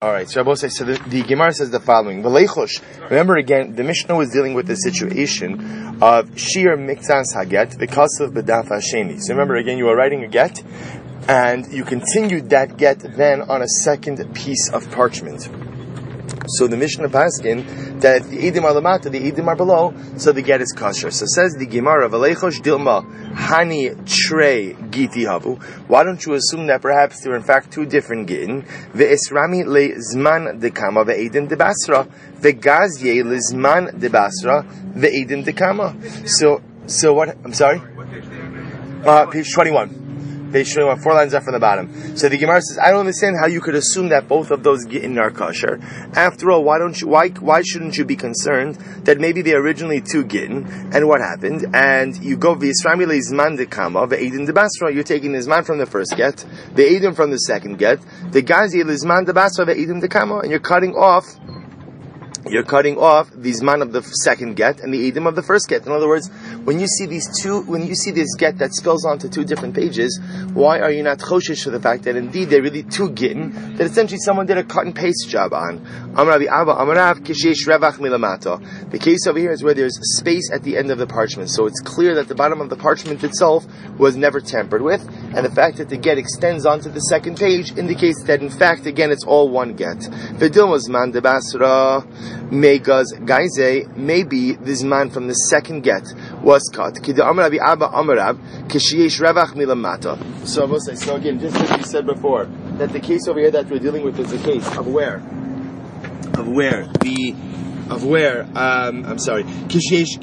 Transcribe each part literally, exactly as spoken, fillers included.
All right, so I will say, so the, the Gemara says the following. V'leichosh. Remember again, the Mishnah was dealing with the situation of Shir Miktzas Haget, the Kasav B'daf Hasheni. So remember again, you are writing a get, and you continued that get then on a second piece of parchment. So the Mishnah Paskin that the Eidim are lamata, the Eidim are below, so the get is kosher. So says the Gemara, V'leichosh dilma hani trei giti havu. Why don't you assume that perhaps there are in fact two different gittin? Ve'esrami le zman dekama ve'eidim debasra ve'gazye le zman debasra ve'eidim dekama. So, so what? I'm sorry. Uh, page twenty-one. Page twenty-one, four lines up from the bottom. So the Gemara says, I don't understand how you could assume that both of those gittin are kosher. After all, why don't you? Why why shouldn't you be concerned that maybe they originally two gittin, and what happened? And you go v'yisrami leizman dekama ve'edin debasra. You're taking the zman from the first get, the edim from the second get, the gazi leizman debasra ve'edin dekama, and you're cutting off. You're cutting off the zman of the second get and the edim of the first get. In other words, when you see these two, when you see this get that spills onto two different pages, why are you not choshesh for the fact that indeed they're really two gittin that essentially someone did a cut and paste job on? Amravi Abba Amrav Kishesh Revach Milamata. The case over here is where there's space at the end of the parchment, so it's clear that the bottom of the parchment itself was never tampered with, and the fact that the get extends onto the second page indicates that in fact again it's all one get. V'dilma zman debasra. Megas Gaize, maybe this man from the second get was cut. Kida Amravi Abba Amrav Kishiesh Revach Milamata. So I will say, so again, just as we said before, that the case over here that we're dealing with is a case of where? Of where? The Of where? Um, I'm sorry. Kishesh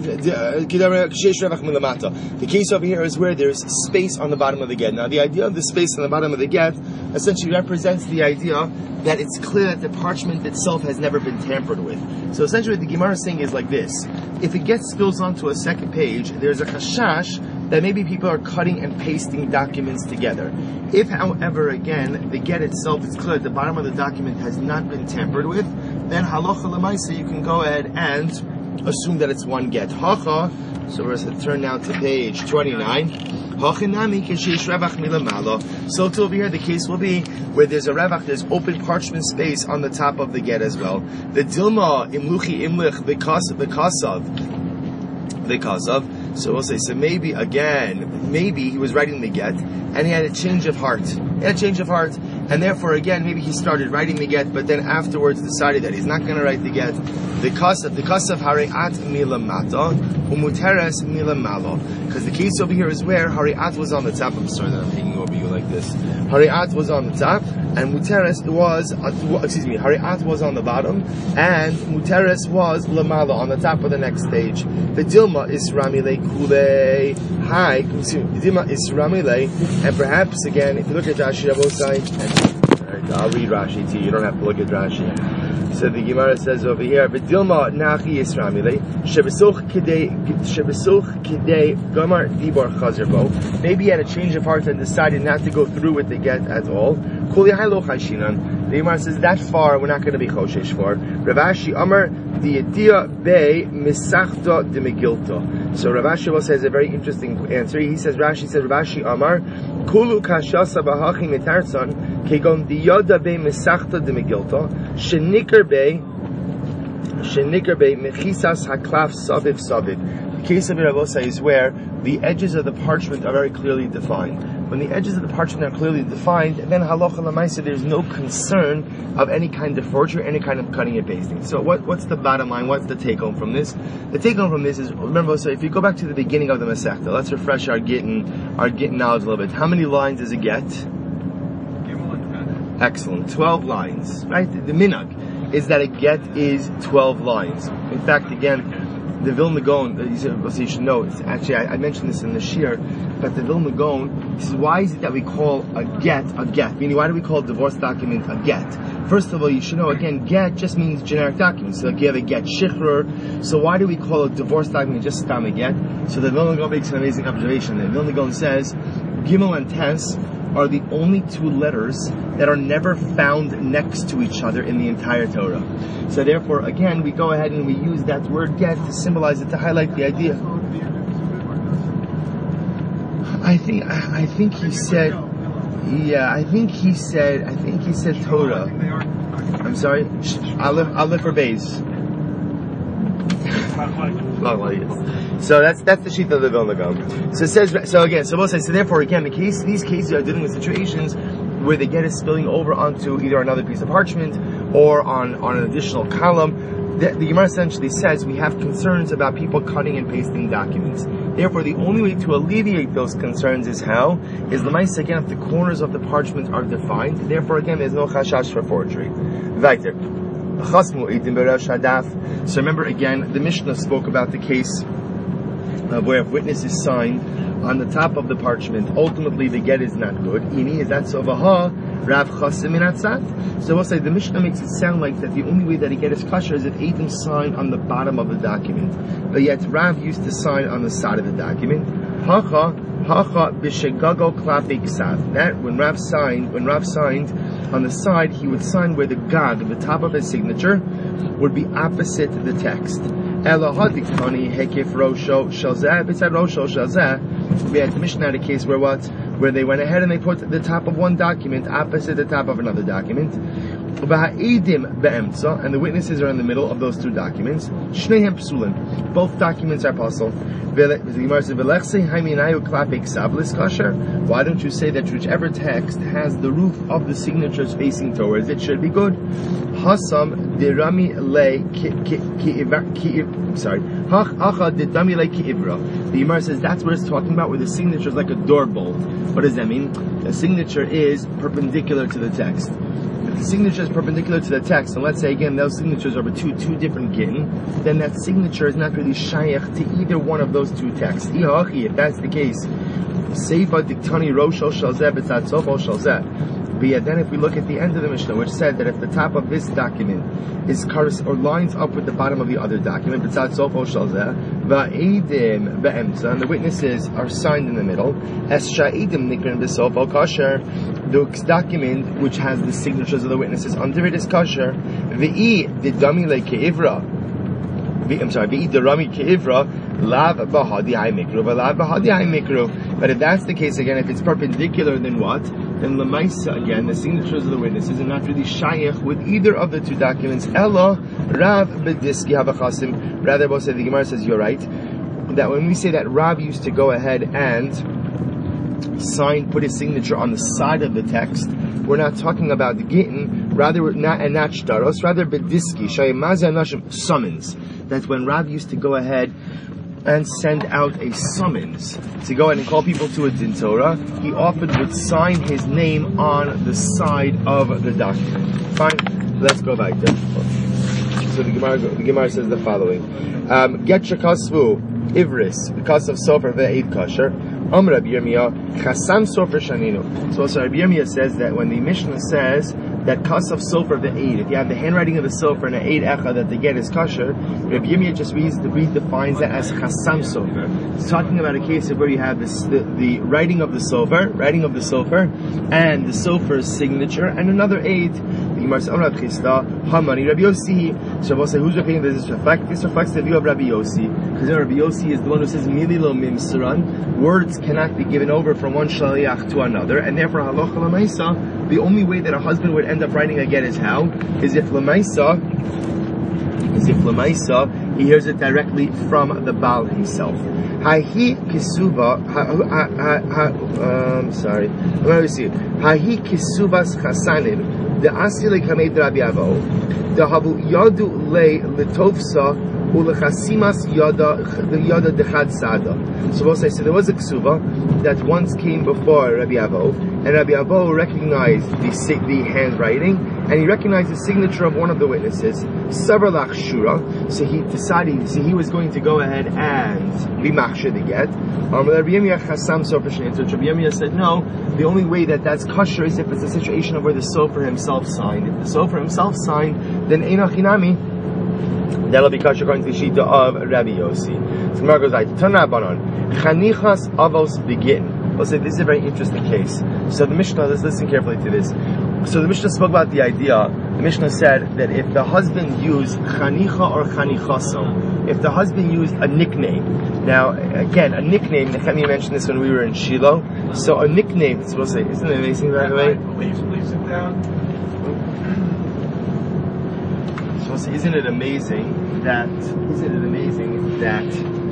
Revach Milamata. The case over here is where there's space on the bottom of the get. Now the idea of the space on the bottom of the get essentially represents the idea that it's clear that the parchment itself has never been tampered with. So essentially what the Gemara is saying is like this. If it gets spills onto a second page, there's a chashash that maybe people are cutting and pasting documents together. If, however, again, the get itself is clear, the bottom of the document has not been tampered with, then halacha lemaisa, you can go ahead and assume that it's one get. Hacha, so we're going to turn now to page twenty-nine. So to over here, the case will be where there's a revach, there's open parchment space on the top of the get as well. The dilma imluchi imlich v'kasav v'kasav. So we'll say, so maybe again, maybe he was writing the get and he had a change of heart. He had a change of heart, and therefore again, maybe he started writing the get, but then afterwards decided that he's not going to write the get. The kasav, the kasav hari'at milamata umuteres milamalo. Because the case over here is where hari'at was on the top. I'm sorry that I'm hanging over you like this. Hari'at was on the top, and muteres was, uh, excuse me, hari'at was on the bottom, and muteres was lamala on the top of the next page. The dilma is ramile kule hi, dilma is ramile, and perhaps again, if you look at Rashi Rabosai, and I'll read Rashi to you. You don't have to look at Rashi. So the Gemara says over here, "V'dilma nachi yisramile shebesuch kidei shebesuch kidei gamar dibor chazerbo." Maybe he had a change of heart and decided not to go through with the get at all. Kuli haylo chayshinan. The Gemara says that far we're not going to be choshesh for. Rav Ashi Amar di'edia be misachta de megilta. So Rav Ashi says a very interesting answer. He says Rashi says Rav Ashi Amar kulu kashasa b'hachi mitarsan kegon di'yoda be misachta de megilta shenikar be shenikar be mechisas haklaf saviv saviv. The case of Rav Osai is where the edges of the parchment are very clearly defined. When the edges of the parchment are clearly defined, then halacha l'maisa, there's no concern of any kind of forgery, any kind of cutting and pasting. So what, what's the bottom line? What's the take home from this? The take home from this is, remember, so if you go back to the beginning of the Masechta, let's refresh our Gittin, our Gittin knowledge a little bit. How many lines does it get? Excellent. twelve lines, right? The minhag is that a get is twelve lines. In fact, again, the Vilna Gaon, so you should know, it's actually, I, I mentioned this in the Shir, but the Vilna Gaon, this is why is it that we call a get a get? Meaning, why do we call a divorce document a get? First of all, you should know, again, get just means generic documents. So like you have a get shichrur, so why do we call a divorce document just stam a get? So the Vilna Gaon makes an amazing observation. The Vilna Gaon says, Gimel and Tes are the only two letters that are never found next to each other in the entire Torah. So therefore, again, we go ahead and we use that word get to symbolize it, to highlight the idea. I think I think he said Yeah, I think he said. I think he said Torah. I'm sorry. Aleph, Aleph or Beis. So that's that's the sheet of the Vilna Gaon. So it says. So again, so we'll say. So therefore, again, the case these cases are dealing with situations where the get is spilling over onto either another piece of parchment or on on an additional column. The, the Gemara essentially says we have concerns about people cutting and pasting documents. Therefore, the only way to alleviate those concerns is how? Is the mice again if the corners of the parchment are defined. Therefore, again, there's no chashash for forgery. Weiter. So remember again, the Mishnah spoke about the case of where if witness is signed on the top of the parchment, ultimately the get is not good. Ini is that sovaha Rav Chasim Minatzat. So we'll say the Mishnah makes it sound like that the only way that he get his kasher is if Eidim sign on the bottom of the document. But yet Rav used to sign on the side of the document. Hacha Hacha b'shegago klape ksav. That when Rav signed, when Rav signed on the side, he would sign where the gag, the top of his signature, would be opposite the text. Elahadiktani hekif rosho shalzeh. If it said rosho shalzeh, we had the Mishnah had a case where what? Where they went ahead and they put the top of one document opposite the top of another document. V'ha'idim be'emtza, and the witnesses are in the middle of those two documents. Shnehem psulim. Both documents are puzzle. Why don't you say that whichever text has the roof of the signatures facing towards it should be good? Hasam derami le ki sorry. Hacha derami le ki ivra. The Gemara says that's what it's talking about, where the signature is like a door bolt. What does that mean? The signature is perpendicular to the text. If the signature is perpendicular to the text, and let's say again those signatures are two two different gittin, then that signature is not really shayach to either one of those two texts. If that's the case, Seifa diktani roshel shalzeh b'tzad sofo shalzeh. But yet then if we look at the end of the Mishnah, which said that if the top of this document is or lines up with the bottom of the other document, b'tzad sofo shalzeh, va'edim be'emtza, and the witnesses are signed in the middle, es sha'idim nikrin b'sofo kasher, the document which has the signatures of the witnesses under it is kosher. V'i didami le ke'ivra. I'm sorry, v'i dirami ke'ivra, lav bahadi hai mikru, v'lav bahadi hai mikru. But if that's the case again, if it's perpendicular, then what? Then lemaisa again, the signatures of the witnesses are not really shayach with either of the two documents. Ella Rav b'diski havachasim. Rather, both say the Gemara says you're right. That when we say that Rav used to go ahead and sign, put his signature on the side of the text, we're not talking about the gittin, rather not and not shtaros, rather b'diski shayimazah nashim summons. That's when Rav used to go ahead and send out a summons to go ahead and call people to a din Torah. He often would sign his name on the side of the document. Fine, let's go back there. So the Gemara, the Gemara says the following: Get shekasvu ivris because of sofer ve'ed kasher. Om Rabbi Yirmiyah chasam sofer shaninu. So also Rabbi Yirmiyah says that when the Mishnah says that kasav sofer ve'ed, if you have the handwriting of the sofer and an eid echa that they get is kosher, Rabbi Yirmiyah just reads the redefines that as chasam sofer. It's talking about a case of where you have this, the, the writing of the sofer, writing of the sofer, and the sofer's signature, and another eid. The Gemara says, Amar Chisda, Hamani Rabbi Yossi. So we'll say, who's repeating this reflect? This reflects the view of Rabbi Yossi, because Rabbi Yossi is the one who says Mili lo mimsaran. Words cannot be given over from one shaliach to another, and therefore halacha l'maisa, the only way that a husband would end up writing a get is how? Is if l'maisa, is if l'maisa, he hears it directly from the Baal himself. Hahi kisuva, ha, ha, ha, um, sorry, let me see. Hahi kisuvas chasanim, the asile kamed Rabbi Avo, the habu yadu le litovsa. So we'll say, so there was a ksuva that once came before Rabbi Avo, and Rabbi Avo recognized the, the handwriting, and he recognized the signature of one of the witnesses, Savralach Shura, so he decided, so he was going to go ahead and be machshir the get. Um, Rabbi Yirmiyah said, no, the only way that that's kosher is if it's a situation of where the sofer himself signed. If the sofer himself signed, then Einach Hinami, that'll be kosher according to the shita of Rabbi Yossi. So Gemara goes like, Tanabanon, Chanichas Avos Begin. We'll say this is a very interesting case. So the Mishnah, let's listen carefully to this. So the Mishnah spoke about the idea. The Mishnah said that if the husband used chanicha or chanichaso, if the husband used a nickname. Now, again, a nickname. Nehemiah mentioned this when we were in Shiloh. So a nickname. It's supposed to say, isn't it amazing? By the way, please, please sit down. So isn't it amazing that? Isn't it amazing that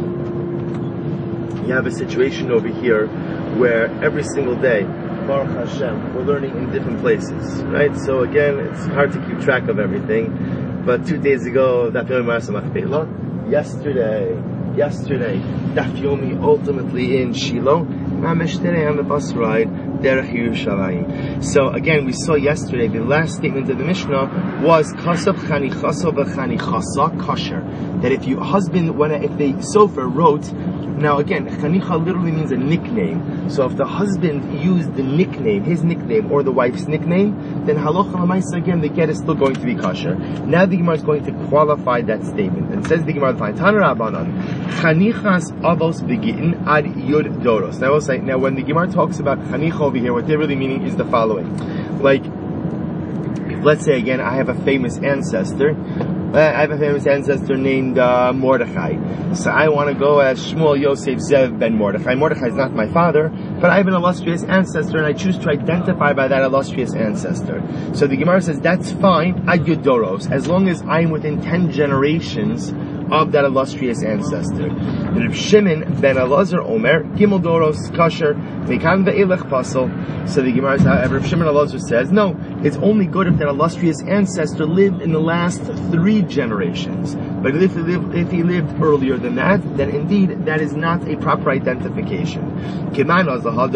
you have a situation over here where every single day, Baruch Hashem, we're learning in different places, right? So again, it's hard to keep track of everything. But two days ago, Daf Yomi Marasa Machpelah. Yesterday, yesterday, Daf Yomi ultimately in Shiloh. Mamish today on the bus ride, Derech Yerushalayim. So again, we saw yesterday the last statement of the Mishnah was Kasav Chanichaso v'Chanichasa kosher. That if you husband, when if the sofer wrote. Now again, chanicha literally means a nickname. So if the husband used the nickname, his nickname, or the wife's nickname, then halacha l'maisa again, the get is still going to be kosher. Now the Gemara is going to qualify that statement. And says the Gemara, Tana Rabbanan, chanichas avos begitin ad yud doros. Now I will say, now when the Gemara talks about chanicha over here, what they're really meaning is the following. Like, let's say again, I have a famous ancestor. I have a famous ancestor named uh, Mordechai. So I want to go as Shmuel Yosef Zev ben Mordechai. Mordechai is not my father, but I have an illustrious ancestor, and I choose to identify by that illustrious ancestor. So the Gemara says that's fine, ad yodoros, as long as I'm within ten generations of that illustrious ancestor. Rav Shimon ben Elazar Omer, Gimel Doros Kasher, Mekan ve'elech Pasel. So the Gemara, however, Rav Shimon Elazar says, no, it's only good if that illustrious ancestor lived in the last three generations. But if he lived, if he lived earlier than that, then indeed that is not a proper identification. Yet again,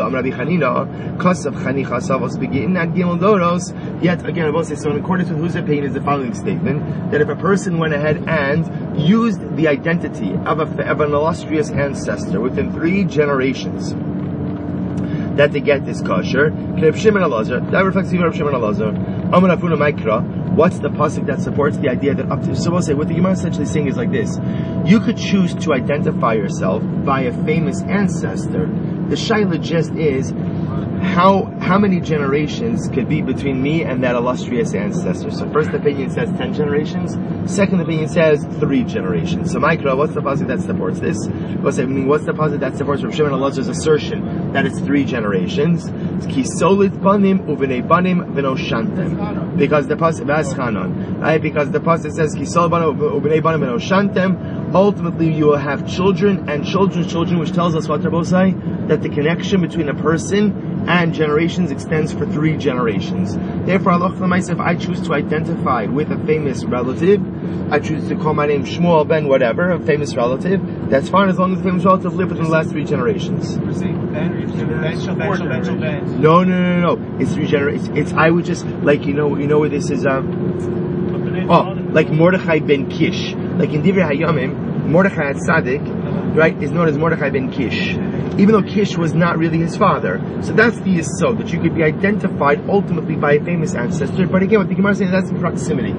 I will say, so in accordance with whose opinion is the following statement, that if a person went ahead and used the identity of, a, of an illustrious ancestor within three generations, that they get this kosher. That reflects the Rav Shimon Elazar. Amar Afuna Maikra. What's the pasuk that supports the idea that up to? So we'll say what the Gemara is essentially saying is like this: you could choose to identify yourself by a famous ancestor. The shaila just is how how many generations could be between me and that illustrious ancestor. So first opinion says ten generations. Second opinion says three generations. So Maikra, what's the pasuk that supports this? What's, I mean, what's the pasuk that supports Rav Shimon Elazar's assertion that it's three generations? Ki solit banim uvenei banim v'noshantem. Because the pasuk v'aschanon, right? Because the pasuk says ki solit banim uvenei banim v'noshantem. Ultimately, you will have children and children's children, which tells us what Rabbosai, that the connection between a person and generations extends for three generations. Therefore, Allah L'maisa, if I choose to identify with a famous relative, I choose to call my name Shmuel ben whatever, a famous relative, that's fine as long as the famous relative lived within the last three generations. No, no, no, no, no. It's three generations. It's, I would just, like, you know, you know where this is, um, oh, like Mordechai ben Kish. Like in Divrei Hayamim, Mordechai Tzaddik, right, is known as Mordechai ben Kish. Even though Kish was not really his father. So that's the yesod, that you could be identified ultimately by a famous ancestor. But again, what the Gemara is saying, that's in proximity.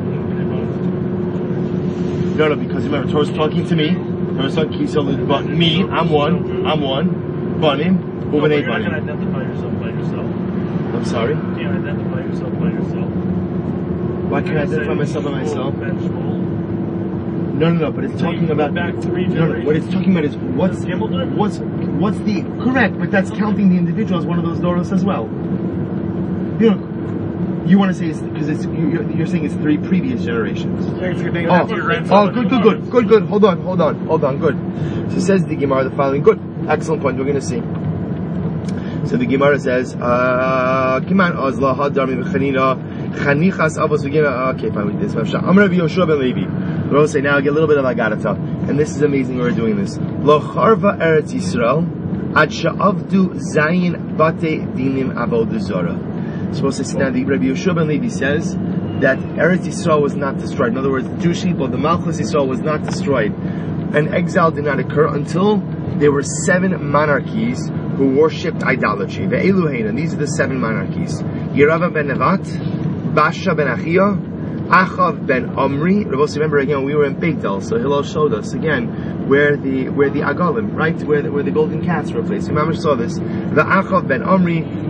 No, no, because remember, Torah's talking to me. Torah's talking to but me, I'm one, I'm one, Banim, Ubenei Banim. You're not going to identify yourself by yourself. I'm sorry? You can't identify yourself by yourself. Why can't I identify myself by myself? No, no, no, but it's talking about back three no, no, what it's talking about is what's what's what's the correct, but that's counting the individual as one of those doros as well. You know, you want to say it's because it's you're, you're saying it's three previous generations. Oh, oh, good, good, good, good, good. Hold on, hold on, hold on. Good. So says the Gemara the following. Good, excellent point. We're going to see. So the Gemara says, "Kiman azla hadarmi b'chanina chanichas avos v'gina." Okay, fine. We did this. I'm Rabbi Yoshua ben Levi. We'll say now, get a little bit of Agarata. And this is amazing we're doing this. Lo charva Eretz Yisrael ad sha'avdu zayin bate dinim avodah zara. So we'll say now, the Rabbi Yoshua ben Levi says that Eretz Yisrael was not destroyed. In other words, the Jewish people, the Malchus Yisrael was not destroyed. And exile did not occur until there were seven monarchies who worshipped idolatry. Ve'eluhein, and these are the seven monarchies. Yerava ben Nevat, Basha ben Achia, Achav ben Omri. Remember again, we were in Beit El, so Hillel showed us again where the where the Agalim, right, where the, where the golden cats were placed. Remember, saw this. The Achav ben Omri,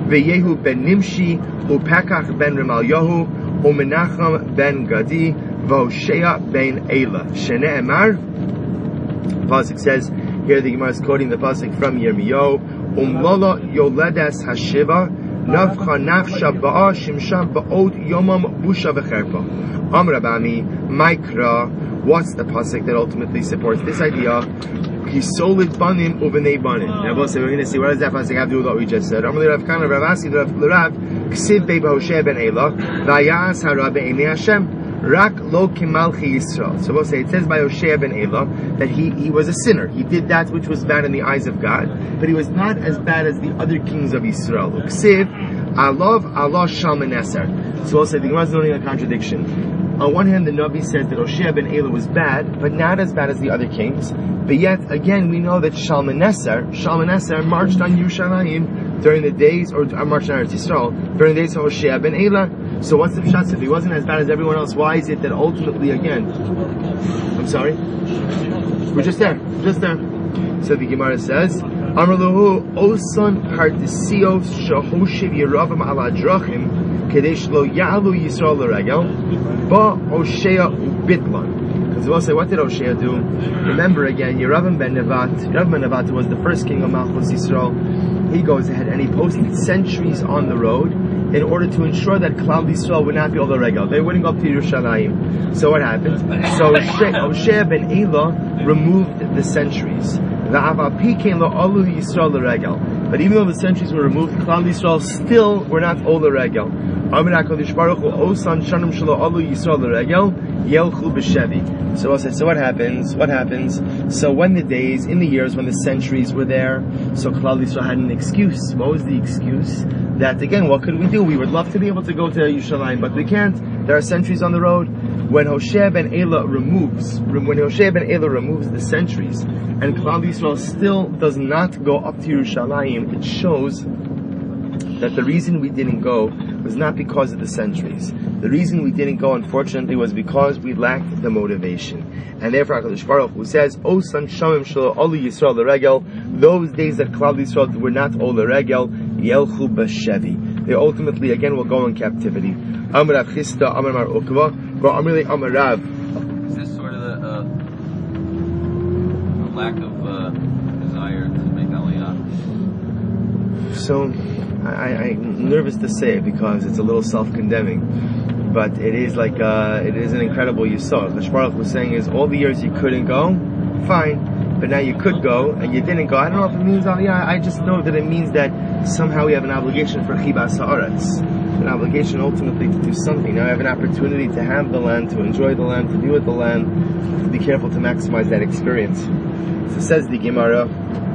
Veyehu ben Nimshi, Upekach ben Remalyahu, Umenachem ben Gadi, V'Hoshea ben Eila. Shene'emar, Pasuk says, here the Gemara is quoting the Pasuk from Yirmiyahu, Umlala yoledes hashiva, Navcha nafsha ba'a shimsha ba'od yomam busha v'cherpa. Amr Abami, Maikra, what's the Pasuk that ultimately supports this idea? He solid banim uvenei banim. Now we're going to see what does that Pasuk have to do with what we just said. Amr Rav Kana Rav Asi Rav Rav Ksiv be Hoshea ben Eila vayas hara be'enei Hashem rak lo kimalchi Yisrael. So we'll say it says by Hoshea ben Eila that he he was a sinner. He did that which was bad in the eyes of God, but he was not as bad as the other kings of Israel. Ksiv alav Allah shalmaneser. So we'll say the Gemara is noting a contradiction. On one hand, the Navi says that Hoshea ben Eila was bad, but not as bad as the other kings. But yet, again, we know that Shalmaneser, Shalmaneser marched on Yerushalayim during the days, or uh, marched on Eretz Yisrael, during the days of Hoshea ben Eila. So what's the pshat? If he wasn't as bad as everyone else, why is it that ultimately, again, I'm sorry? We're just there, just there. So the Gemara says, Amar Lahu, Osan Hardisios Shahoshiv Yeravam ala Drachim, Kadesh lo Ya'alu Yisrael l'Regel, Ba Hoshea ubitlan. Because we'll say, what did Hoshea do? Remember again, Yeravam ben Nevat, Yeravam ben Nevat was the first king of Malchus Yisrael. He goes ahead and he posted sentries on the road in order to ensure that Klal Yisrael would not be all the regal. They wouldn't go up to Yerushalayim. So what happened? So Hoshea ben Eila removed the sentries. But even though the sentries were removed, Klal Yisrael still were not all the regal. So I said, so what happens? What happens? So when the days, in the years when the sentries were there, so Klal Yisrael had an excuse. What was the excuse? That again, what could we do? We would love to be able to go to Yerushalayim, but we can't. There are sentries on the road. When Hoshea ben Eila removes, when Hoshea ben Eila removes the sentries, and Klal Yisrael still does not go up to Yerushalayim, it shows that the reason we didn't go was not because of the sentries. The reason we didn't go, unfortunately, was because we lacked the motivation. And therefore, HaKadosh Baruch Hu says, O son shamim shelo olu Yisrael l'regel, those days that Klal Yisrael were not ol l'regel, yelchu b'shevi. They ultimately, again, will go in captivity. Amar Rav Chisda, Amar Mar Ukva, Amar Le Amar Rav. Is this sort of the uh, lack of uh, desire to make Aliyah? So, I, I'm nervous to say it because it's a little self-condemning, but it is like uh, it is an incredible yisod. The Baruch was saying is all the years you couldn't go, fine, but now you could go and you didn't go. I don't know if it means Aliyah. I just know that it means that somehow we have an obligation for chibas haaretz, an obligation ultimately to do something. Now I have an opportunity to have the land, to enjoy the land, to be with the land, to be careful to maximize that experience. So says the Gemara.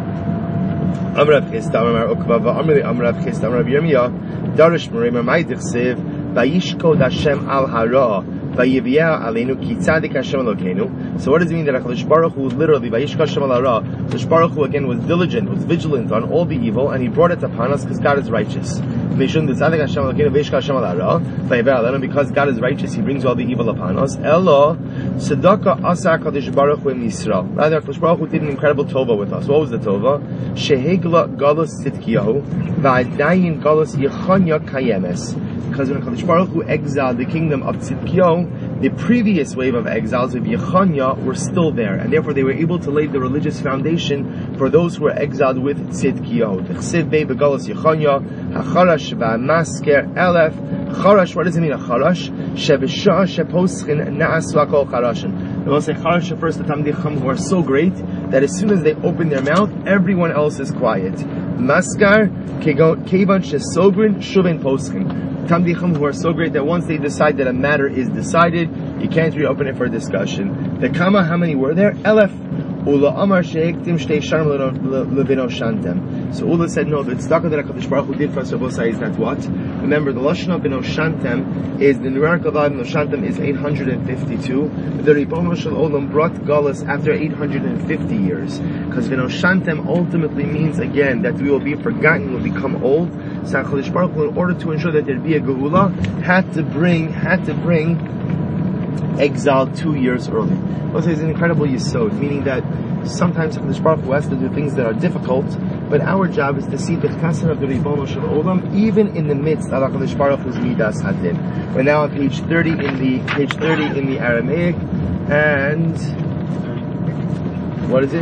Amrav Chisda, Amar Ukva, Amri Amrav Chisda, Amrav Yirmiyah, Darish Merimah Ma'idchsev, Vayishkod Hashem al Hara, Vayiviyah Aleinu Ki Tzadik Hashem Elokeinu. So what does it mean that HaKadosh Baruch Hu literally Vayishkod Hashem al Hara? HaKadosh Baruch Hu again was diligent, was vigilant on all the evil, and He brought it upon us because God is righteous. Mishum Tzadik Hashem Elokeinu Vayishkod Hashem al Hara, Vayiviyah Aleinu, because God is righteous, He brings all the evil upon us. Elo Tzedakah Asa HaKadosh Baruch Hu in Yisrael. Rather, HaKadosh Baruch Hu did an incredible tova with us. What was the tova? Shehigla Galus Tzidkiyahu Va'adayin Galus Yechanya Kayemes. Because when HaKadosh Baruch Hu exiled the kingdom of Tzidkiyahu, the previous wave of exiles of Yechanya were still there, and therefore they were able to lay the religious foundation for those who were exiled with Tzidkiyahu. T'chsiv bei begalus Yechanya, hacharash va'masker elef. Charash, what does it mean, a charash? Shevishah sheposchin na'as v'akol charashin. They will say charash refers to Talmidei Chacham who are so great that as soon as they open their mouth, everyone else is quiet. Maskar kevan shesogrin shuvin poschin. Talmidei Chacham who are so great that once they decide that a matter is decided, you can't reopen it for discussion. The Kama, how many were there? Elef. Ula Amar Sheiktim Shtei Sharm Levino Shantem. So Ula said, no, the tzedakah that HaKadosh Baruch Hu did for us, Rabbi Sai, is that what? Remember, the Lashon of Bino Shantem is, the numerical value of Bino Shantem is eight hundred fifty-two. The Ribono Shel Olam brought Galus after eight hundred fifty years. Because Bino Shantem ultimately means, again, that we will be forgotten, will become old. So HaKadosh Baruch Hu, in order to ensure that there'd be a Geula, had to bring, had to bring exile two years early. Also, it's an incredible yisod, meaning that sometimes HaKadosh Baruch Hu has to do things that are difficult but our job is to see the chesed of the Ribono Shel Olam, even in the midst of HaKadosh Baruch Hu's Midas Hadin. We're now on page thirty in the page thirty in the Aramaic, and what is it?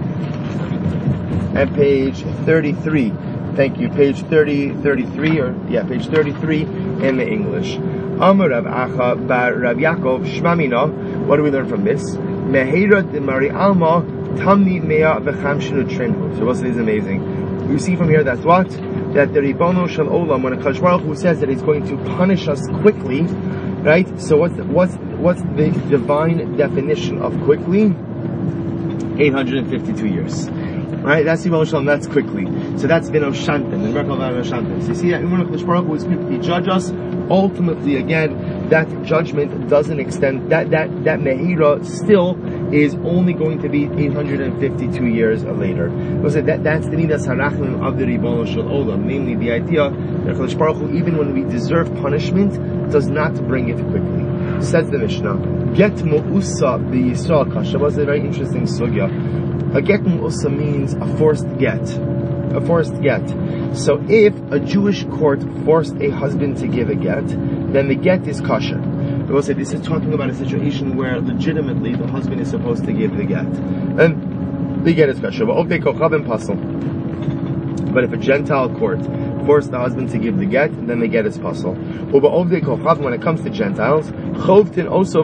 And page thirty-three. Thank you. Page thirty, thirty-three, or yeah, page thirty-three in the English. Amar Rav Acha bar Rav Yaakov Shmamina. What do we learn from this? Meheira de Mari Alma Tamni Mea v'Chamshinu Trinhu. So what is amazing? You see from here that's what? That the Ribono Shel Olam, when HaKadosh Baruch Hu says that He's going to punish us quickly, right? So what's the, what's what's the divine definition of quickly? eight hundred fifty-two years. Right? That's Ribono Shel Olam, that's quickly. So that's Vino Shantim, the miracle of Vino Shantim. So you see that when HaKadosh Baruch Hu is quickly judge us, ultimately again, that judgment doesn't extend, that, that, that Mehira still is only going to be eight hundred fifty-two years later. That, that, that's the Midas HaRachmim of the Ribono Shel Olam, namely the idea that HaKadosh Baruch Hu, even when we deserve punishment, does not bring it quickly. Says the Mishnah, Get Mu'usa B'Yisrael Kasha. Was a very interesting sugya. A get Mu'usa means a forced get. A forced get. So if a Jewish court forced a husband to give a get, then the get is kosher. We will say this is talking about a situation where legitimately the husband is supposed to give the get. And the get is kosher. But if a Gentile court forced the husband to give the get, then the get is puzzle. When it comes to Gentiles, so we'll say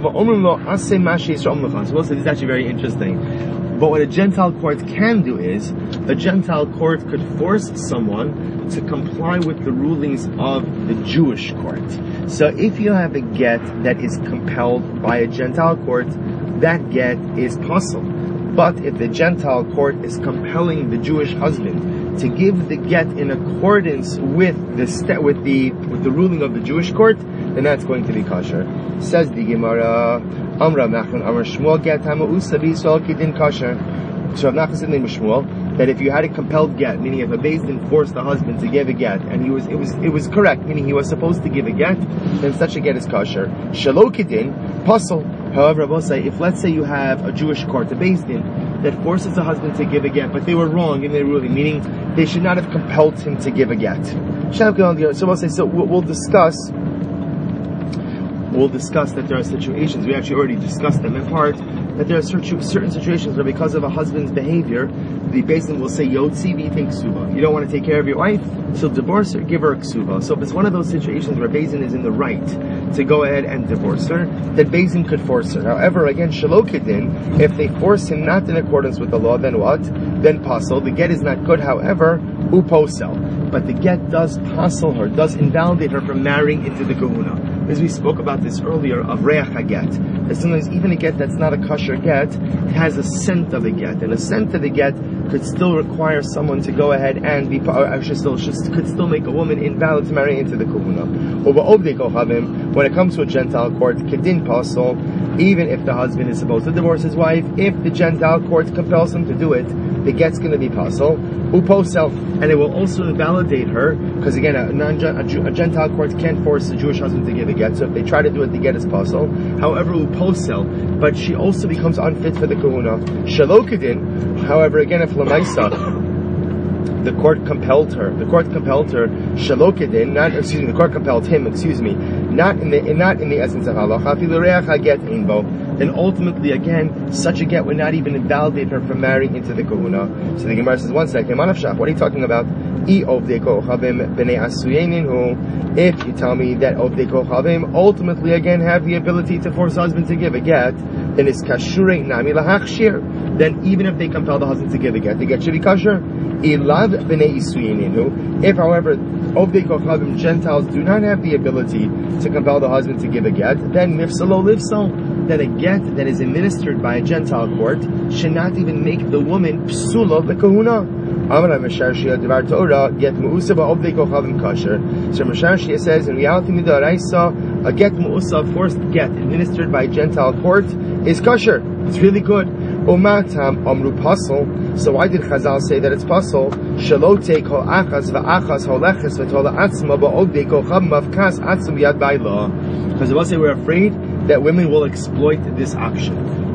this is actually very interesting. But what a Gentile court can do is, a Gentile court could force someone to comply with the rulings of the Jewish court. So if you have a get that is compelled by a Gentile court, that get is puzzle. But if the Gentile court is compelling the Jewish husband to give the get in accordance with the st- with the with the ruling of the Jewish court, then that's going to be kosher. Says the Gemara, Amra Nachman Amar Shmuel get Hamausa b'Yisrael Kidin kosher. So Rav Nachman said in Shmuel that if you had a compelled get, meaning if a beis din forced the husband to give a get, and he was it was it was correct, meaning he was supposed to give a get, then such a get is kosher. Shelo Kidin puzzle. However, I will say, if let's say you have a Jewish court, a beis din, that forces a husband to give a get, but they were wrong in their ruling, meaning they should not have compelled him to give a get. So we'll say, so we'll discuss, we'll discuss that there are situations, we actually already discussed them in part, that there are certain situations where because of a husband's behavior, the beis din will say, Yotzi v'yitin ksuva. You don't want to take care of your wife, so divorce her, give her a ksuva. So if it's one of those situations where beis din is in the right to go ahead and divorce her, then beis din could force her. However, again, shelo kedin, if they force him not in accordance with the law, then what? Then pasel. The get is not good, however, uposel. But the get does pasel her, does invalidate her from marrying into the kahuna. As we spoke about this earlier, of reach haget. That sometimes even a get that's not a kosher get has a scent of a get, and a scent of a get could still require someone to go ahead and be, or actually still, could still make a woman invalid to marry into the kahuna. When it comes to a Gentile court, kedin pasol, even if the husband is supposed to divorce his wife, if the Gentile court compels him to do it, the get's going to be pasol, uposel, and it will also invalidate her, because again, a, non- a, Jew, a Gentile court can't force a Jewish husband to give a get, so if they try to do it, the get is pasol. However, uposel, but she also becomes unfit for the kahuna. Shalokidin, however, again, if lamaisa, the court compelled her, the court compelled her, shalokidin, not, excuse me, the court compelled him, excuse me, not in the, not in the essence of halacha, then ultimately, again, such a get would not even invalidate her from marrying into the kahuna. So the Gemara says, one second, Manafshach, what are you talking about? If you tell me that Ovdei Kochavim ultimately again have the ability to force husband to give a get, then it's kashrei nami lahachshir. Then even if they compel the husband to give a get, the get should be kasher. Ilav b'nei isuyininu. If, however, Ovdei Kochavim Gentiles do not have the ability to compel the husband to give a get, then nifsalo livsal. Then a get that is administered by a Gentile court should not even make the woman psula the kahuna. Amar Mesharshia Devar Torah get Mu'usa ba'Ovdei Kochavim kasher. So Mesharshia says, in reality, midaraisa, a get Mu'usa, forced get administered by a Gentile court is kasher. It's really good. Umatam Amru Pasal. So why did Chazal say that it's Pasal? Shalote kol achas va'achas holeches v'tola atzma ba'Ovdei Kochavim avkas atzum yad ba'ila. Because they will say we're afraid that women will exploit this action.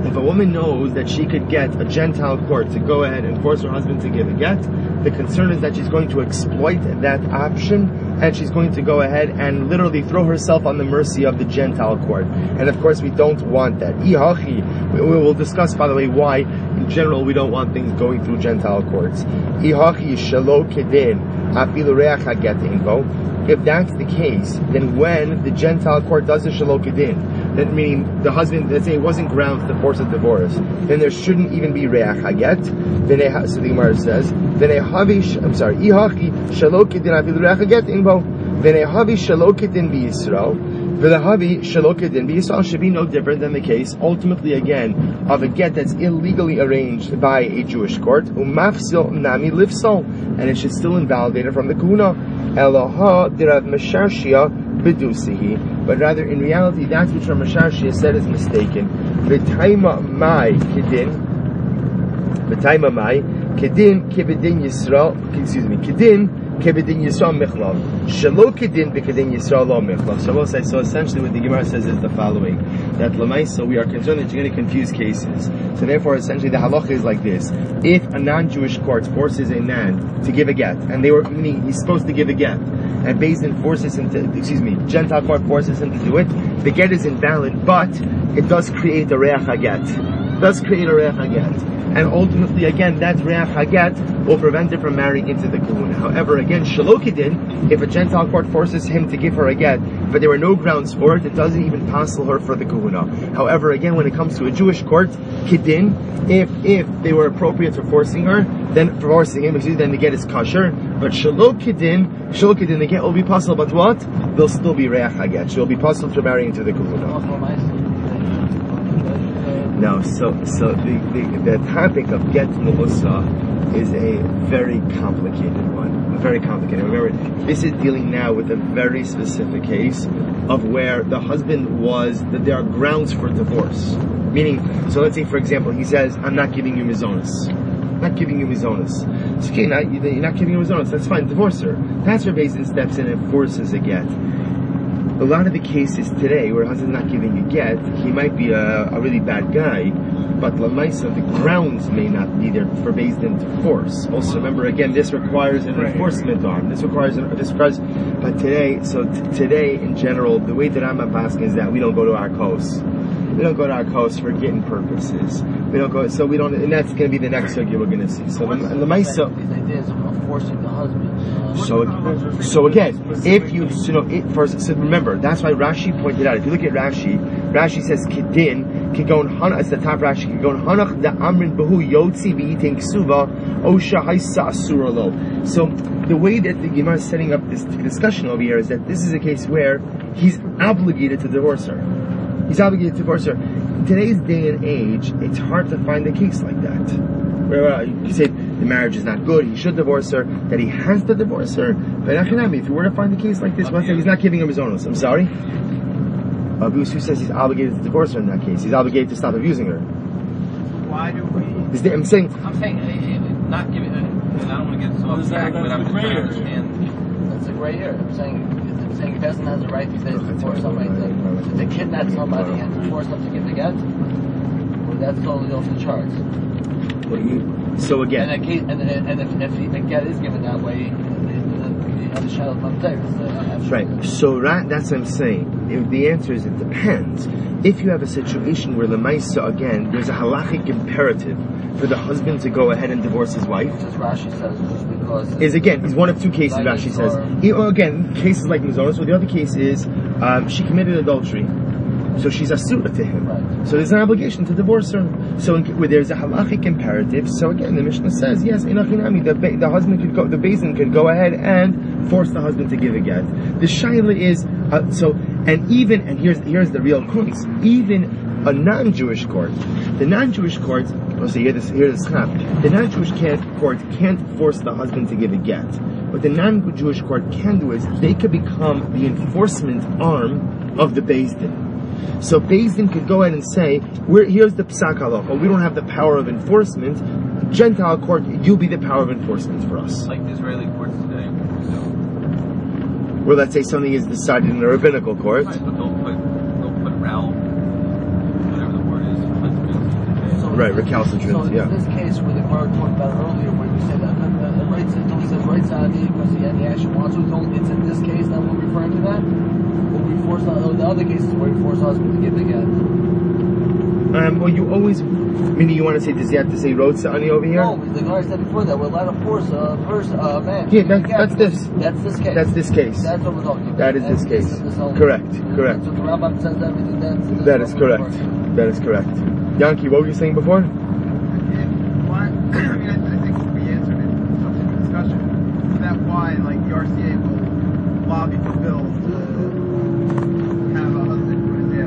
if a woman knows that she could get a Gentile court to go ahead and force her husband to give a get, the concern is that she's going to exploit that option, and she's going to go ahead and literally throw herself on the mercy of the Gentile court. And of course we don't want that. Ihachi, we will discuss, by the way, why in general we don't want things going through Gentile courts. Ihachi shelo kedin afilu reach haget inbo. If that's the case, then when the Gentile court does a shelo kedin, that meaning the husband, let's say it wasn't grounds to force a divorce, then there shouldn't even be reach haget. Then it, so the Gemara says, then a havish, I'm sorry, ihachi shelo kedin afilu reach haget inbo. Then a havi shelo kedin bi Yisrael. The Havi shelo kedin bi Yisrael should be no different than the case, ultimately again, of a get that's illegally arranged by a Jewish court, umafsil nami lifsal, and it should still invalidate it from the kuna. Eloha dirav mesharshia bedusihi, but rather in reality, that's which Rav Mesharshia said is mistaken. V'taima mai kedin, v'taima mai kedin kibedin Yisrael, excuse me, kedin. Kebedin Yisrael Michlav. Shelo Kedin Bekedin Yisrael Lo Michlav. So, so essentially what the Gemara says is the following. That Lamaisa, we are concerned that you're going to confuse cases. So therefore, essentially the halacha is like this. If a non-Jewish court forces a man to give a get, and they were, meaning he's supposed to give a get, and Beis Din forces him to, excuse me, Gentile court forces him to do it, the get is invalid, but it does create a reach haget. It does create a reach haget. And ultimately, again, that reach haget will prevent her from marrying into the kahuna. However, again, shelo kedin, if a Gentile court forces him to give her a get, but there were no grounds for it, it doesn't even passel her for the kahuna. However, again, when it comes to a Jewish court, kedin, if if they were appropriate for forcing her, then for forcing him, excuse me, then the get is kosher. But shelo kedin, shelo kedin, the get will be possible, but what? There'll still be reach haget. She'll be possible to marry into the kahuna. No, so so the, the, the topic of get muhusa is a very complicated one. A very complicated. Remember, this is dealing now with a very specific case of where the husband was, that there are grounds for divorce. Meaning, so let's say for example, he says, I'm not giving you mizonos. I'm not giving you mizonos. It's okay, not, you're not giving you mizonos, that's fine, divorce her. That's where Beis Din steps in and forces a get. A lot of the cases today where a husband's not giving a get, he might be a, a really bad guy, but Lamaisa, the grounds may not be there for Beis Din to force. Also, remember again, this requires an enforcement arm. This requires an, this requires. But today, so t- today in general, the way that I'm asking is that we don't go to our coast. We don't go to our coast for getting purposes. We don't go, so we don't, and that's going to be the next sugi we're going to see. So Lamaisa. These ideas of forcing the husband. So, so again, if you, so, you know, it first, so remember, that's why Rashi pointed out, if you look at Rashi, Rashi says, Kedin, Kegon Hanach, it's the top Rashi, Kegon Hanach, the Amrin Behu, Yotzi, V'itin Ksuva, Osha, Haisa, Asura Lo. So, the way that the Gemara is setting up this discussion over here is that this is a case where he's obligated to divorce her. He's obligated to divorce her. In today's day and age, it's hard to find a case like that. Where uh, you say the marriage is not good, he should divorce her, that he has to divorce her. But if you were to find a case like this, one thing, he's not giving him his own. I'm sorry. Abuse, who says he's obligated to divorce her in that case? He's obligated to stop abusing her. Why do we? Is there, I'm saying. I'm saying, uh, not giving. Uh, I don't want to get so abstract, but I'm just trying to understand. That's a gray area. I'm saying, I'm saying a person has a right these days to force somebody to, to kidnap somebody and to force them to give the get. Well, that's totally off the charts. So again, and, case, and, and if, if the get is given that way, the other child must take. Right. So right, that's what I'm saying. If the answer is it depends. If you have a situation where Lamaisa, again, there's a halachic imperative for the husband to go ahead and divorce his wife. Just Rashi says just because is again, is one of two cases. Rashi says. He, well, again, cases like Mizonos. So the other case is um, she committed adultery. So she's asura to him. Right. So there's an obligation to divorce her. So in, where there's a halachic imperative. So again, the Mishnah says yes, inachinami, the the husband could go, the Beis Din could go ahead and force the husband to give a get. The shaila is uh, so, and even and here's here's the real crux. Even a non-Jewish court, the non-Jewish court. Let's see, here this here this chap. The non-Jewish court can't force the husband to give a get. What the non-Jewish court can do is they could become the enforcement arm of the Beis Din. So Beis Din could go ahead and say, We're, here's the psak halacha, we don't have the power of enforcement. Gentile court, you'll be the power of enforcement for us. Like the Israeli courts today. So. Where let's say something is decided in a rabbinical court. Right, but they'll put, they'll put Ralph, whatever the word is, husbands Right, recalcitrant, So in yeah. this case, where the Gemara talked about earlier, where you said that the right says, only says right side because he, he actually wants to, it's only- it's in this case that we're referring to that? Or we force, oh, the other cases where we force husband to give the get? Um, well, you always, meaning you want to say, does he have to say Rotsa Ani over here? No, the Gemara said before that we're allowed to force a person, a man. Yeah, to that's, give the that's get. this. That's this case. That's this case. That's what we're talking about. That is this That's- case. this whole- Correct, correct. So the Rambam says everything that's... That is correct. That is correct. Yankee, what were you saying before? And why, I mean, I, I think we answered it in some of the discussion. Is that why, like, the R C A will lobby for Bill to have a husband who is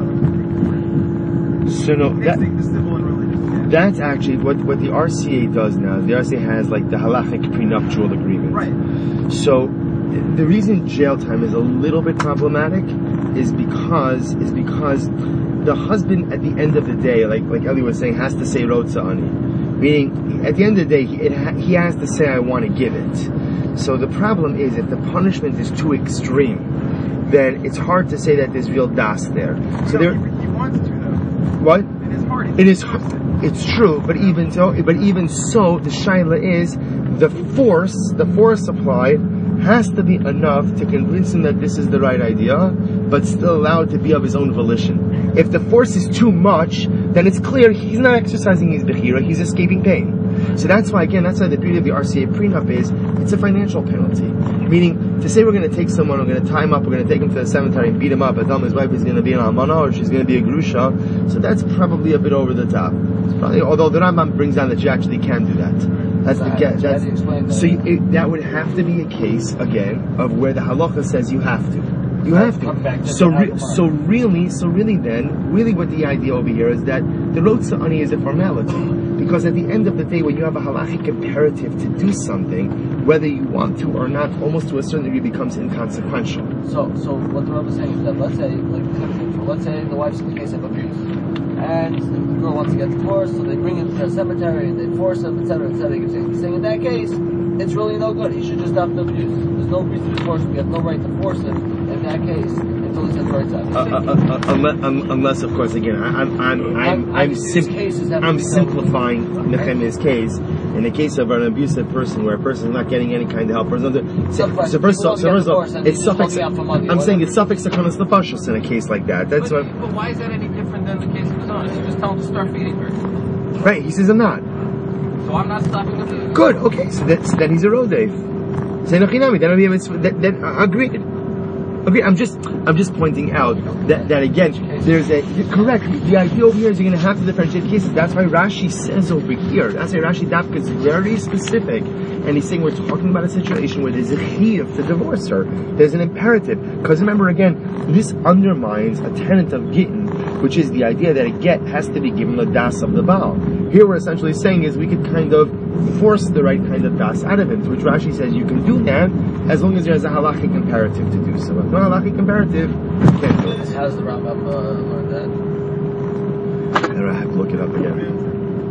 jailed? So no, that, Mixing the civil and religious. that's actually what, what the R C A does now. The R C A has like the halachic prenuptial agreement. Right. So the reason jail time is a little bit problematic is because is because the husband at the end of the day, like like Eli was saying, has to say Rotsa Ani. Meaning, at the end of the day, he, it ha- he has to say, I want to give it. So the problem is, if the punishment is too extreme, then it's hard to say that there's real das there. So So there, he, he wants to, though. what? In his heart. It is, it's true, but even so, but even so, the shaila is the force, the force applied has to be enough to convince him that this is the right idea, but still allowed to be of his own volition. If the force is too much, then it's clear he's not exercising his bechira, he's escaping pain. So that's why, again, that's why the beauty of the R C A prenup is, it's a financial penalty. Meaning, to say we're going to take someone, we're going to tie him up, we're going to take him to the cemetery and beat him up, and tell him his wife is going to be an almana, or she's going to be a grusha, so that's probably a bit over the top. It's probably, although the Rambam brings down that you actually can do that. That's the get. That's, so you, it, that would have to be a case, again, of where the halacha says you have to. You have to. So, re- so really, so really then, really what the idea over here is that the Rotsa Ani is a formality. Because at the end of the day, when you have a halachic imperative to do something, whether you want to or not, almost to a certain degree becomes inconsequential. So, so what the Rebbe is saying is that, let's say, like, let's say the wife's in the case of abuse, and the girl wants to get divorced, so they bring him to a cemetery, and they force him, et cetera, et cetera. He's saying, in that case, it's really no good. He should just stop the abuse. There's no abuse to divorce him. We have no right to force him. In that case, until he says the right time. Uh, uh, uh, unless, um, unless, of course, again, I, I'm I'm I'm I'm, sim- I'm simplifying Nehemiah's case. In the case of an abusive person, where a person is not getting any kind of help, or something, so, so first of all, so first of all, it's suffix. I'm saying it's suffix sakanas nefashos in a case like that. That's but, what. But why is that any different than the case of his own? You just tell him to start feeding her. Right? He says I'm not. So I'm not stopping the feeding. Good. Okay. So that so then he's a rodef. Say nachinami. Then we have that. That uh, agreed. Okay, I'm just, I'm just pointing out that, that again, there's a, correct, the idea over here is you're going to have to differentiate cases. That's why Rashi says over here, that's why Rashi Dafka is very specific, and he's saying we're talking about a situation where there's a chiyuv to divorce her. There's an imperative. Because remember again, this undermines a tenet of Gittin, which is the idea that a get has to be given the das of the Baal. Here we're essentially saying is we could kind of force the right kind of das out of him, to which Rashi says you can do that as long as there's a halachic imperative to do so. If no halachic imperative, you can't do it. How does the Rambam uh, learn that? I don't know, I have to look it up again.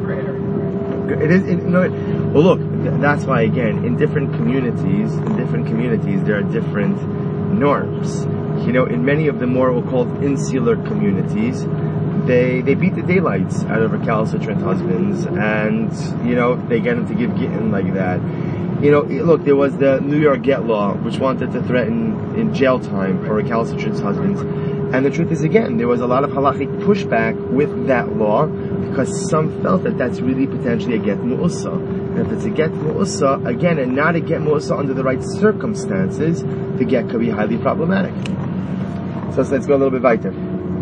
It is, it, no, it, well look, th- that's why again, in different communities, in different communities, there are different norms. You know, in many of the more, we'll call it insular communities, they they beat the daylights out of recalcitrant husbands, and, you know, they get them to give gittin like that. You know, look, there was the New York get law, which wanted to threaten in jail time for recalcitrant husbands. And the truth is, again, there was a lot of halachic pushback with that law, because some felt that that's really potentially a get mu'ussa. And if it's a get mu'ussa, again, and not a get mu'ussa under the right circumstances, the get could be highly problematic. So let's go a little bit weiter.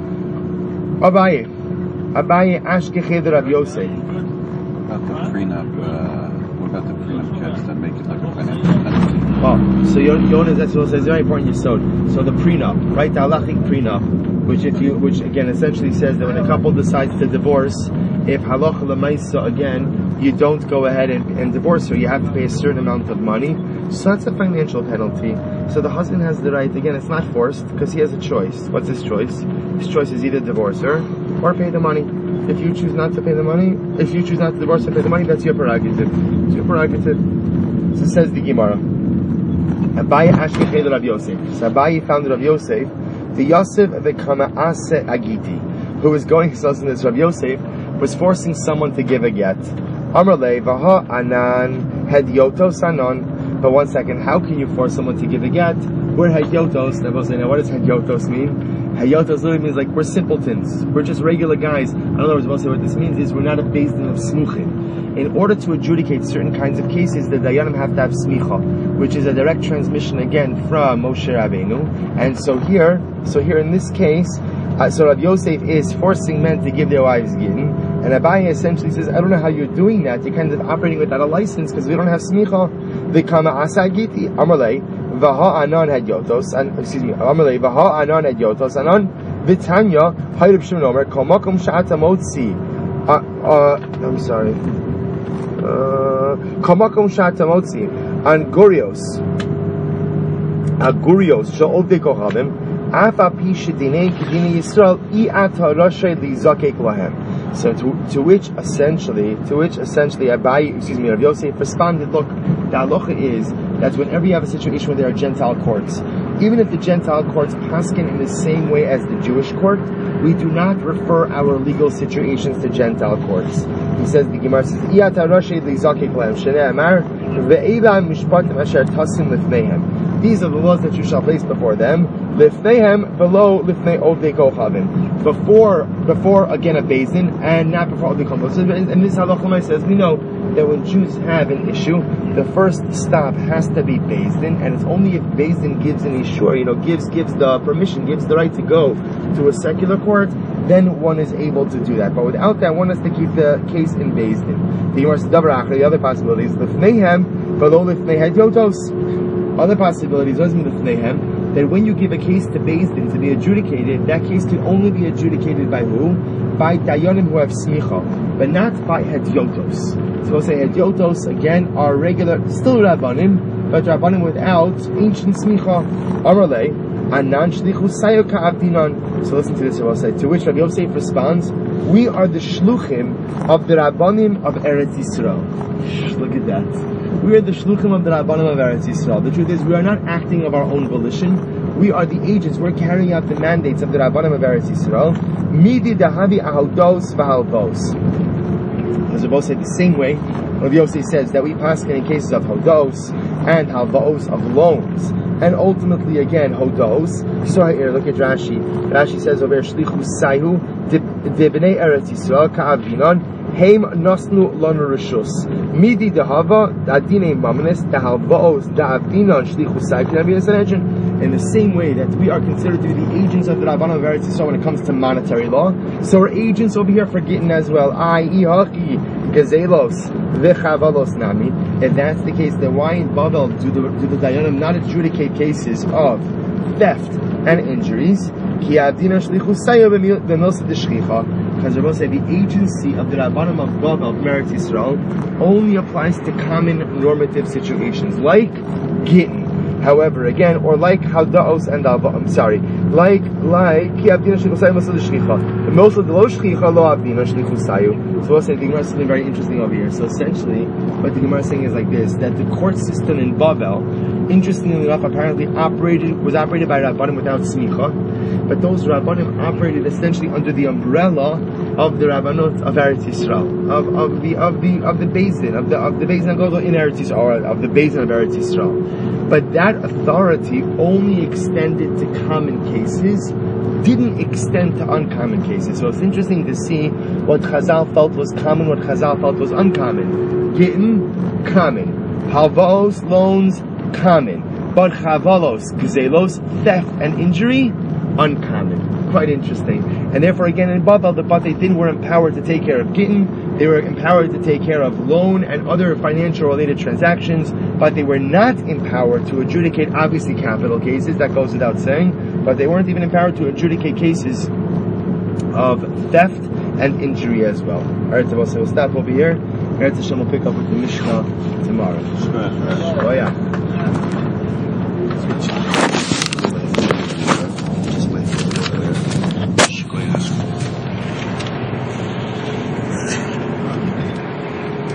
Abaye. Abaye Ashkechid Rav Yosef. About the prenup, uh, what about the prenup kids that make it like a financial penalty? Oh, so Yonas, that's what says very important yesod. So the prenup, right? The halachic prenup, which if you, which again essentially says that when a couple decides to divorce, if halacha l'maisa again, you don't go ahead and, and divorce her, you have to pay a certain amount of money. So that's a financial penalty. So the husband has the right, again, it's not forced, because he has a choice. What's his choice? His choice is either divorce her, or pay the money. If you choose not to pay the money, if you choose not to divorce and pay the money, that's your prerogative. It's your prerogative. So says the Gemara. Abaye Ashkechid Rav Yosef. So Abaye found Rav Yosef, the Yosef the Kama Ase Agiti, who was going, so this Rav Yosef, was forcing someone to give a get. Amrle Vaha Anan Hedyotos Anon. But one second, how can you force someone to give a get? We're Hedyotos. Now, what does Hedyotos mean? Hedyotos literally means like we're simpletons. We're just regular guys. In other words, what this means is we're not a beis din of smuchim. In order to adjudicate certain kinds of cases, the dayanim have to have smicha, which is a direct transmission again from Moshe Rabbeinu. And so here, so here in this case, uh, so Rav Yosef is forcing men to give their wives gittin, and Abaye essentially says, I don't know how you're doing that. You're kind of operating without a license because we don't have smicha. The kama asa giti amalei vaha anon hedyotos, and excuse me, amalei vaha anon hedyotos anon vitanya hayrib shimon omer kol makom sha'ata motzi. I'm sorry. Kol makom sha'ata motzi an gurios agurios sha'ol dekochavim. So to, to which essentially, to which essentially Abai, excuse me, Rav Yosef responded, look, the halacha is that whenever you have a situation where there are Gentile courts, even if the Gentile courts paskin in the same way as the Jewish court, we do not refer our legal situations to Gentile courts. He says, the Gemara says, these are the laws that you shall place before them. Lifneihem below lifnei ovdei kochavim. Before, befor again a beis din, and not before ovdei kochavim. And this halacha says we know that when Jews have an issue, the first stop has to be beis din, and it's only if beis din gives an issue, you know, gives gives the permission, gives the right to go to a secular court, then one is able to do that. But without that, one has to keep the case in beis din. The Gemara says, the other possibility is lifneihem below lifnei hedyotos. Other possibilities, that when you give a case to beis din to be adjudicated, that case can only be adjudicated by who? By dayanim who have smicha, but not by hedyotos. So we'll say hedyotos again are regular, still rabbanim, but rabbanim without ancient smicha. Amarle anan shlichu sayo ka'avdinon. So listen to this. We'll say to which Rabbi Yosef responds, "We are the shluchim of the rabbanim of Eretz Yisrael." Look at that. We are the shluchim of the Rabbanim of Eretz Yisrael. The truth is, we are not acting of our own volition. We are the agents. We're carrying out the mandates of the Rabbanim of Eretz Yisrael. Midi dahavi ahaldos v'halvos. As we both say the same way, Rav Yosef says that we pass in cases of hodos and halvos, of loans, and ultimately again hodos. So here, look at Rashi. Rashi says over shlichu sayu debnei Eretz Yisrael ka'avinon. Heim nasnu lanu rishus midi dehava adine mamanis dehalvaos deavdinon shlichu sayu. In the same way that we are considered to be the agents of the Rabbanim of Eretz Yisrael when it comes to monetary law, so we're agents over here for getting as well. I ihaki gazelos v'chavalos nami. If that's the case, then why in Babel do the do the dayanim not adjudicate cases of theft and injuries? Ki avdinon shlichu sayu b'milsa d'shchicha. Because we're supposed to say the agency of the Rabbanim of Babel, of Eretz Yisrael, only applies to common normative situations, like gittin. However, again, or like haldaos and alba, I'm sorry, like, like, ki avdina shlichu sayu most of the shchicha. Most of the lo shchicha lo avdina shlichu sayu. So we'll say the Gemara is something very interesting over here. So essentially, what the Gemara is saying is like this, that the court system in Babel, interestingly enough, apparently operated, was operated by Rabbanim without smicha, but those Rabbanim operated essentially under the umbrella of the Rabbanot of Eretz Yisrael, of, of the, of the, of the beis din, of the, of the beis din in Eretz Yisrael, or of the beis din of Eretz Yisrael. But that authority only extended to common cases, didn't extend to uncommon cases. So it's interesting to see what Chazal felt was common, what Chazal felt was uncommon. Gittin, common. Halvaos, loans, common. But chavalos, gzelos, theft and injury, uncommon. Quite interesting. And therefore again in Babel, the Batei Din were empowered to take care of gittin, they were empowered to take care of loan and other financial related transactions, but they were not empowered to adjudicate obviously capital cases, that goes without saying, but they weren't even empowered to adjudicate cases of theft and injury as well. Alright, so we'll stop over here. Eretz Hashem will pick up with the Mishnah tomorrow. Sure, sure. Oh yeah.